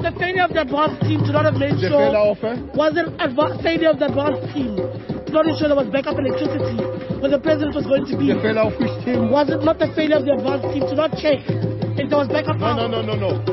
the failure of the advanced team to not have made The sure... failure of Was it failure of the advanced team to not ensure there was backup electricity when the president was going to be... The failure of which team? Was it not the failure of the advanced team to not check if there was backup power? No.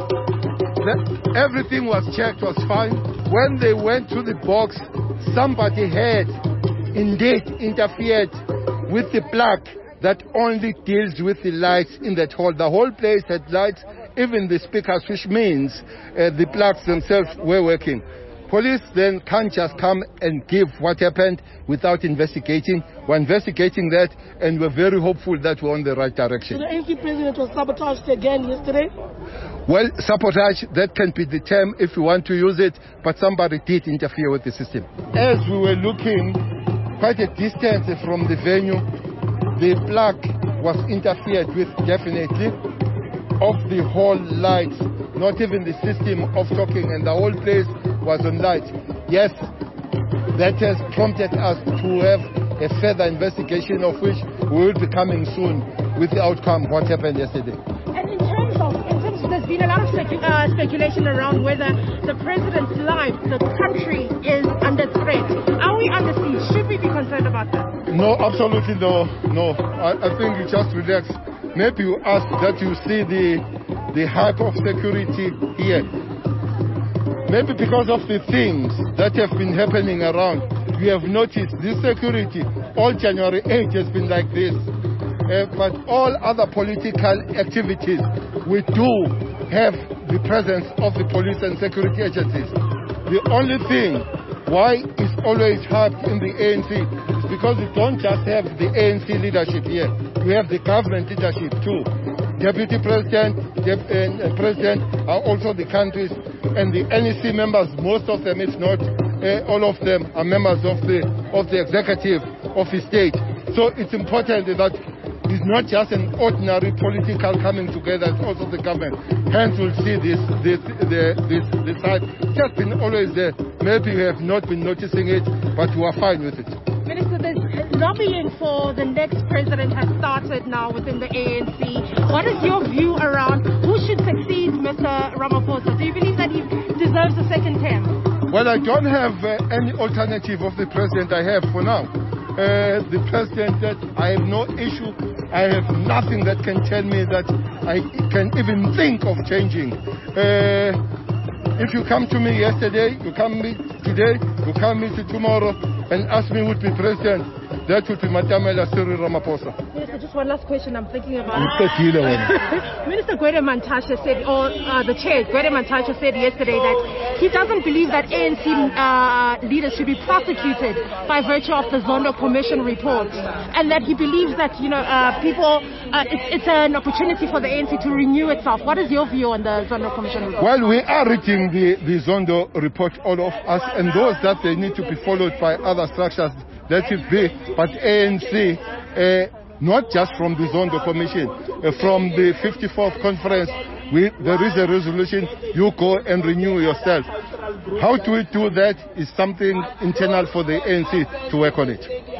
Everything was checked, was fine. When they went to the box, somebody had indeed interfered with the plug that only deals with the lights in that hall. The whole place had lights, even the speakers, which means the plugs themselves were working. Police then can't just come and give what happened without investigating. We're investigating that, and we're very hopeful that we're on the right direction. So the ANC president was sabotaged again yesterday? Well, sabotage, that can be the term if you want to use it, but somebody did interfere with the system. As we were looking quite a distance from the venue, the plug was interfered with definitely of the whole lights, not even the system of talking, and the whole place was on light. Yes, that has prompted us to have a further investigation, of which we will be coming soon with the outcome what happened yesterday. And in terms of there's been a lot of speculation around whether the president's life, the country, is under threat. Are we under siege? Should we be concerned about that? No, absolutely no. I think you just relax. Maybe you ask that you see the hype of security here. Maybe because of the things that have been happening around, you have noticed this security, all January 8 has been like this. But all other political activities, we do have the presence of the police and security agencies. The only thing why it's always hard in the ANC is because we don't just have the ANC leadership here. We have the government leadership too. Deputy President and President are also the countries, and the NEC members, most of them, if not all of them, are members of the executive of the state. So it's important that it's not just an ordinary political coming together, it's also the government. Hence we'll see this side. It's just been always there. Maybe we have not been noticing it, but we are fine with it. Minister, there's lobbying for the next president has started now within the ANC. What is your view around who should succeed Mr. Ramaphosa? Do you believe that he deserves a second term? Well, I don't have any alternative of the president I have for now. The president said, I have no issue. I have nothing that can tell me that I can even think of changing. If you come to me yesterday, you come me today, you come me to tomorrow, and ask me who would be president, that would be Matamela Cyril Ramaphosa. Minister, just one last question I'm thinking about. Minister Gwede Mantashe said, or the chair, Gwede Mantashe said yesterday that he doesn't believe that ANC leaders should be prosecuted by virtue of the Zondo Commission report, and that he believes that, it's an opportunity for the ANC to renew itself. What is your view on the Zondo Commission report? Well, we are reading the Zondo report, all of us, and those that they need to be followed by other structures, let it be, but ANC, not just from the Zondo Commission, from the 54th conference, there is a resolution, you go and renew yourself. How do we do that is something internal for the ANC to work on it.